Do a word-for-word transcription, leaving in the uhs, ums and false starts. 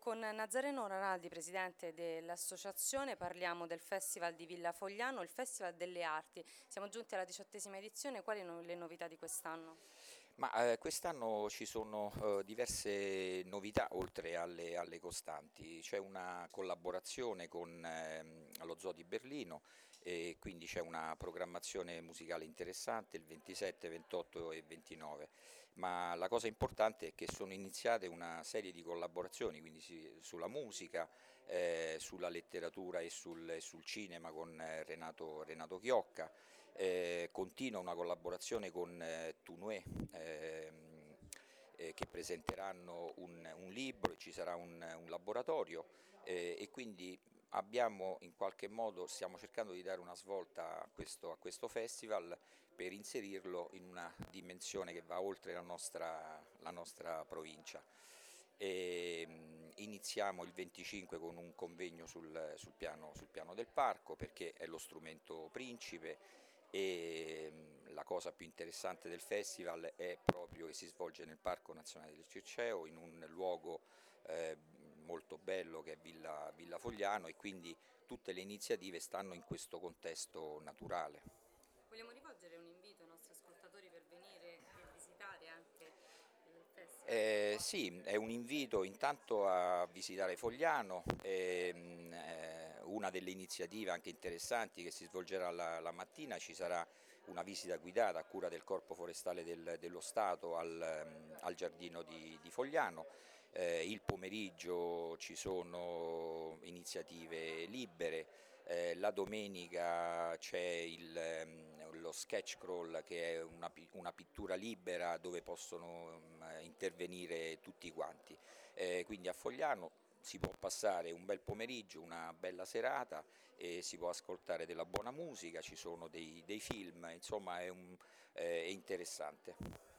Con Nazareno Ranaldi, presidente dell'associazione, parliamo del Festival di Villa Fogliano, il Festival delle Arti. Siamo giunti alla diciottesima edizione, quali sono le novità di quest'anno? Ma eh, quest'anno ci sono eh, diverse novità oltre alle, alle costanti. C'è una collaborazione con ehm, lo Zoo di Berlino e quindi c'è una programmazione musicale interessante il ventisette, ventotto e ventinove. Ma la cosa importante è che sono iniziate una serie di collaborazioni, quindi sì, sulla musica, eh, sulla letteratura e sul, e sul cinema con eh, Renato, Renato Chiocca. Eh, continua una collaborazione con eh, Tunue, ehm, eh, che presenteranno un, un libro e ci sarà un, un laboratorio eh, e quindi abbiamo in qualche modo, stiamo cercando di dare una svolta a questo, a questo festival per inserirlo in una dimensione che va oltre la nostra, la nostra provincia. E, mh, iniziamo il venticinque con un convegno sul, sul piano, sul piano del parco perché è lo strumento principe e mh, la cosa più interessante del festival è proprio che si svolge nel Parco Nazionale del Circeo in un luogo eh, molto bello che è Villa, Villa Fogliano e quindi tutte le iniziative stanno in questo contesto naturale. Vogliamo rivolgere un invito ai nostri ascoltatori per venire e visitare anche il festival? Eh, sì, è un invito intanto a visitare Fogliano, ehm, eh, una delle iniziative anche interessanti che si svolgerà la, la mattina ci sarà una visita guidata a cura del Corpo Forestale del- dello Stato al, ehm, al giardino di, di Fogliano. Eh, il pomeriggio ci sono iniziative libere, eh, la domenica c'è il, ehm, lo sketch crawl che è una, pi- una pittura libera dove possono mm, intervenire tutti quanti. Eh, quindi a Fogliano si può passare un bel pomeriggio, una bella serata e si può ascoltare della buona musica, ci sono dei, dei film, insomma è, un- è interessante.